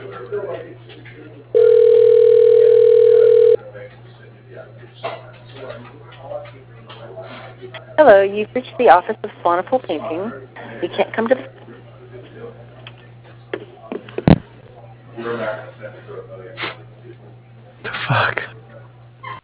Hello, you've reached the office of Swanepoel Painting. We can't come to the... The fuck?